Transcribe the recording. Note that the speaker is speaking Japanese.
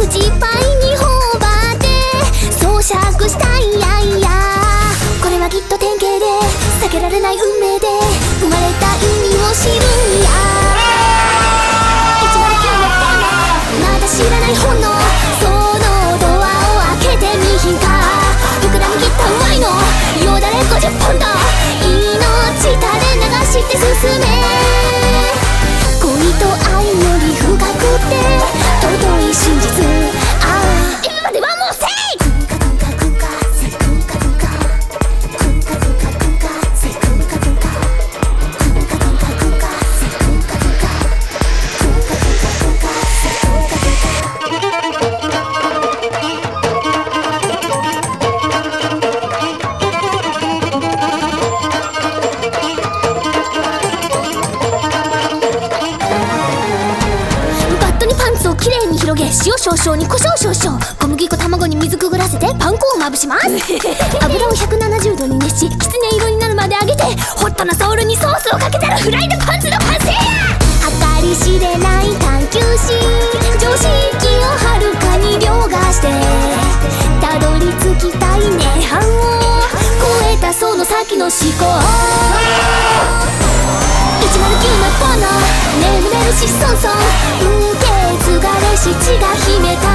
口いっぱいに頬張って装飾したいやいや、これはきっと典型で避けられない運命で生まれた意味を知るんや。109のポンのまだ知らない本能、そのドアを開けてみひんか。膨らみきったうまいのよだれ50ポンド、命垂れ流して進め。恋と愛より深くて尊い真実。今まではもうせい塩少々に胡椒少々、小麦粉卵に水くぐらせてパン粉をまぶします。油を170度に熱し、きつね色になるまで揚げて、ホットなソールにソースをかけたらフライドパンツの完成や。計り知れない探求心、常識をはるかに凌駕してたどり着きたい涅槃を超えたその先の思考。109のポンの眠れるしソンソン、受け継がれし血が秘めた